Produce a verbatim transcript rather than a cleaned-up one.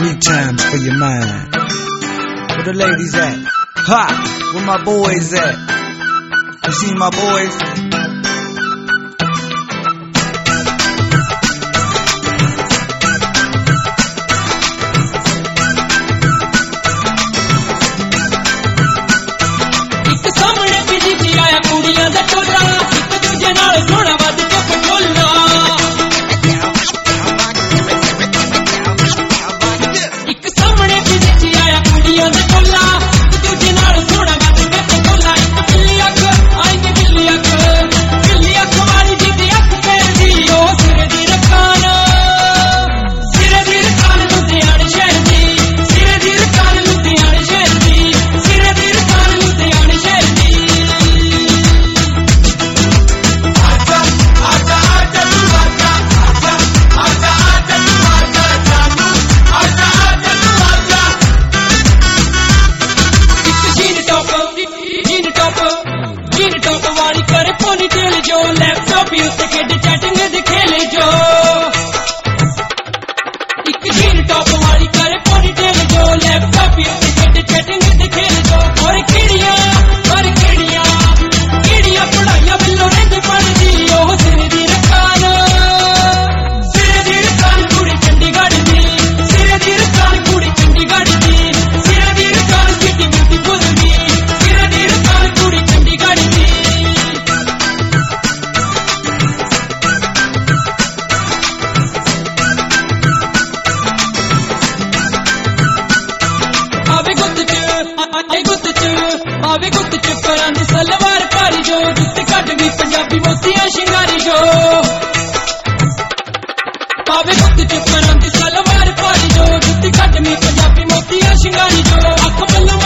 Three times for your mind. Where the ladies at? Ha! Where my boys at? You see my boys? जो laptop use खेड chatting दे खेले जो एक jean top वाली करे पोनीटेल जो लैपटॉप यूज खेड चैटिंग दे खेले जो और किड़िया और किड़िया किड़िया पढ़ाइया बिल्लो रेंद पढ़दी ओ सिर दी रखान सिर दी रखान कुड़ी चंडीगढ़ दी सिर दी रखान कुड़ी चंडीगढ़ दी सिर दी रखान सिटी ब्यूटीफुल दी सिर दी रखान कुड़ी चंडीगढ़ दी आवे गुत्त चुकरां दी सलवार भारी जो जुत्ते कट भी पंजाबी मोतियां शिंगारी जो आवे गुत्त चुकरां दी सलवार भारी जो जुत्ते कट भी पंजाबी मोतियां शिंगारी जो अख बल्लो